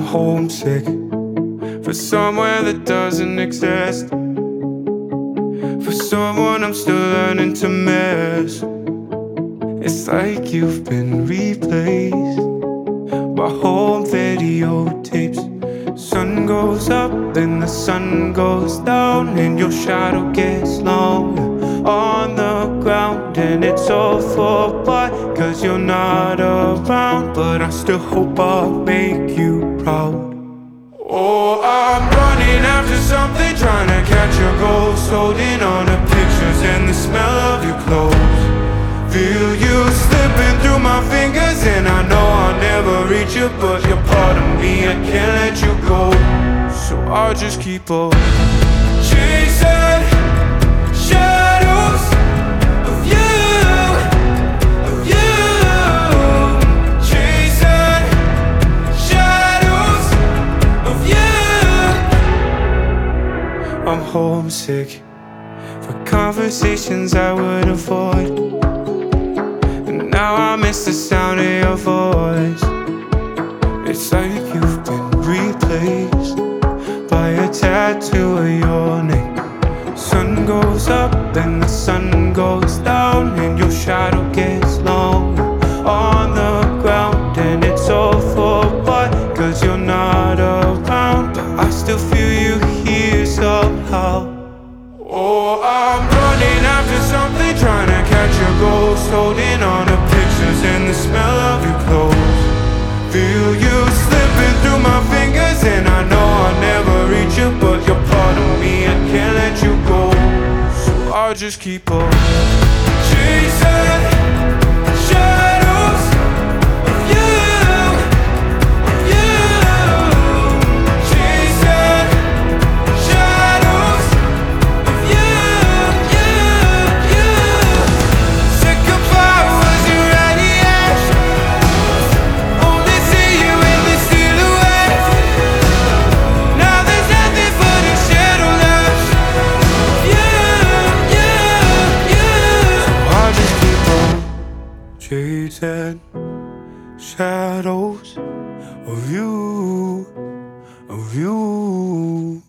homesick for somewhere that doesn't exist, for someone I'm still learning to miss. It's like you've been replaced by home videotapes. Sun goes up and the sun goes down, and your shadow gets longer on the ground. And it's all for what? 'Cause you're not around, but I still hope I'll make you proud. Oh, I'm running after something, trying to catch your ghost, holding on to pictures and the smell of your clothes. Feel you slipping through my fingers, and I know I'll never reach you, but you're part of me, I can't let you go. So I'll just keep on chasing shadows of you, of you. Chasing shadows of you. I'm homesick for conversations I would avoid. Now I miss the sound of your voice. It's like you've been replaced by a tattoo of your name. Sun goes up and the sun goes down, and your shadow gets longer on the ground. And it's all for what? 'Cause you're not around, but I still feel you here somehow. Oh, I'm running after something, trying to catch your ghost, holding on to pictures and the smell of your clothes. Feel you slipping through my fingers, and I know I'll never reach you, but you're part of me, I can't let you go. So I'll just keep on chasing shadows of you, of you. Chasing shadows of you, you, you. Sick of flowers and radiation, only see you in the silhouette. Now there's nothing but a shadow left. You, you, you. So I just keep on chasing shadows of you, of you.